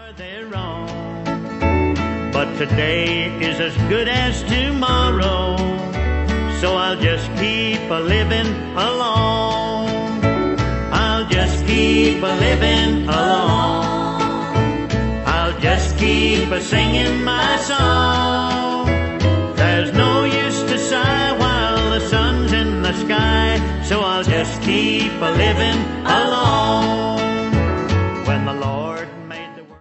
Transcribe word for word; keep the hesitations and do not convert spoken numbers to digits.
They're wrong, but today is as good as tomorrow, so I'll just keep a living along. I'll just keep a living along. I'll just keep a singing my song. There's no use to sigh while the sun's in the sky, so I'll just keep a living along.